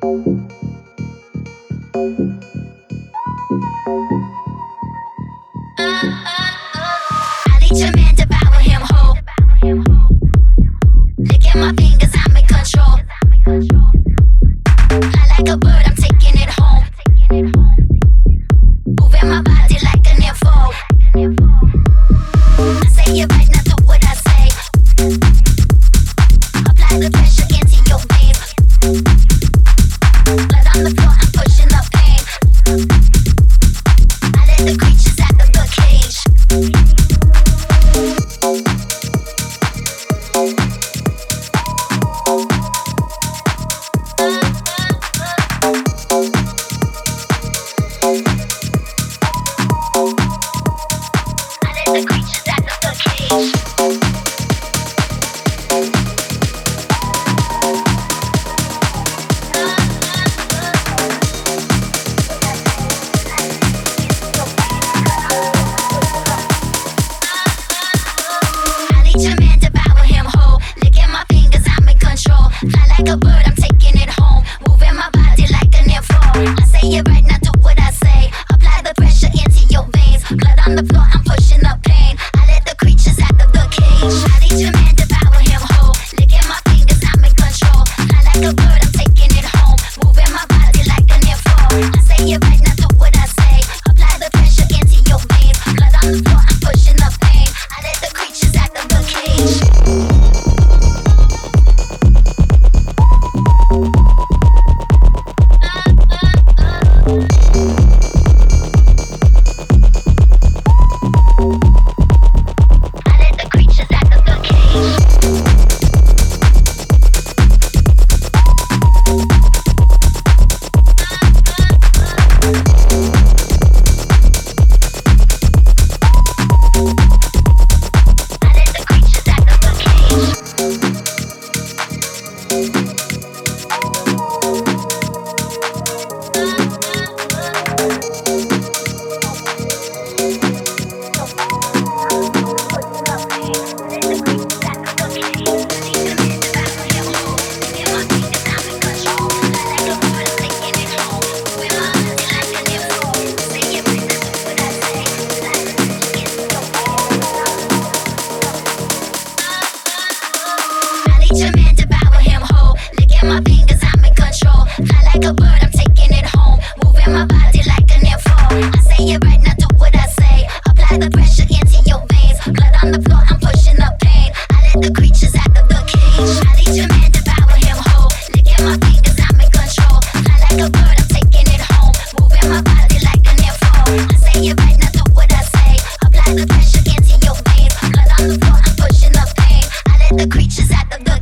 I need your man, devour him whole. Licking my fingers, I'm in control. Fly like a bird, I'm taking it home. Moving my body like an info. I say it right, now do what I say. Apply the pressure into your veins. Blood on the floor, I'm pushing the pain. I let the creatures out of the cage. The creatures out of the cage. I need your man, devour him whole. Licking my fingers, I'm in control. Fly like a bird, I'm taking it home. Moving my body like an info. I say it right, now do what I say. Apply the pressure into your veins. Blood on the floor, I'm pushing the pain. I let the creatures out of the cage. I need your man, devour him whole. Licking my fingers, I'm in control. Fly like a bird, I'm taking it home. Moving my body like an info. I say it right, now do what I say. Apply the pressure into your veins. Blood on the floor, I'm pushing the pain. I let the creatures out of the cage. I let the creatures out of the cage. I let the creatures out of the cage. I need your man, devour him whole. Licking my fingers, I'm in control. Fly like a bird, I'm taking it home. Moving my body like an info. I say it right, now do what I say. Apply the pressure into your veins. Blood on the floor, I'm pushing the pain. I let the creatures out of the cage. I need your man, devour him whole. Licking my fingers, I'm in control. Fly like a bird, I'm taking it home. Moving my body like an info. I say it right, now do what I say. Apply the pressure into your veins. Blood on the floor, I'm pushing the pain. I let the creatures out of the